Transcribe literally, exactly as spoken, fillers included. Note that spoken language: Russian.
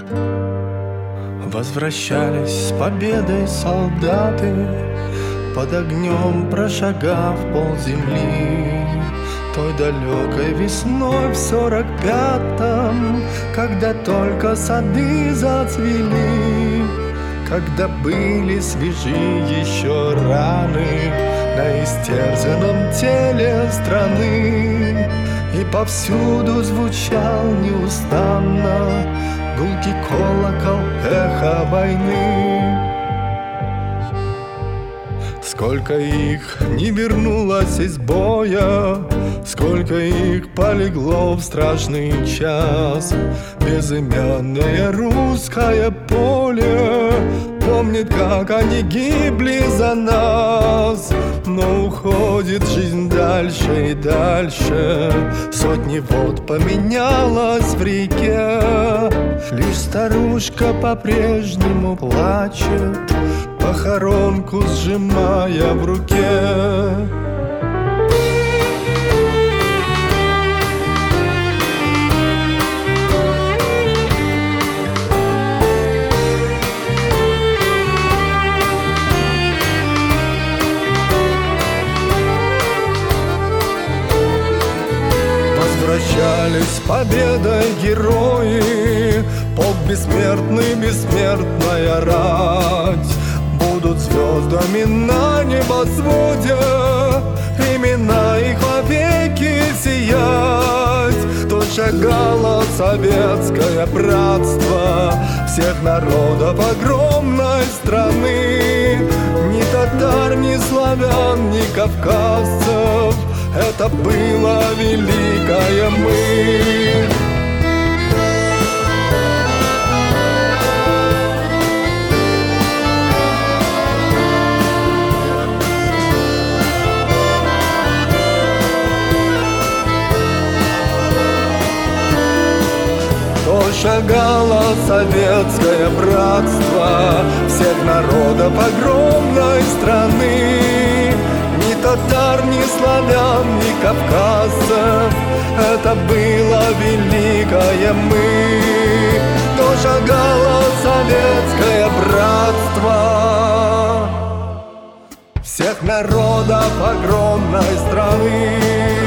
Возвращались с победой солдаты, под огнем прошагав полземли. Той далекой весной в сорок пятом, когда только сады зацвели, когда были свежи еще раны на истерзанном теле страны, и повсюду звучал неустанно гулкий колокол, эхо войны. Сколько их не вернулось из боя, сколько их полегло в страшный час. Безымянное русское поле помнит, как они гибли за нас. Но уходит жизнь дальше и дальше, сотни вод поменялось в реке. Лишь старушка по-прежнему плачет, похоронку сжимая в руке. Возвращались с победой герои, полк бессмертный, бессмертная рать. Будут звездами на небосводе, имена их вовеки сиять. То шагало советское братство всех народов огромной страны. Ни татар, ни славян, ни кавказцев, это было великое мы. То шагало советское братство всех народов огромной страны. Ни татар, ни славян, ни кавказцев, это было великое мы. То шагало советское братство всех народов огромной страны.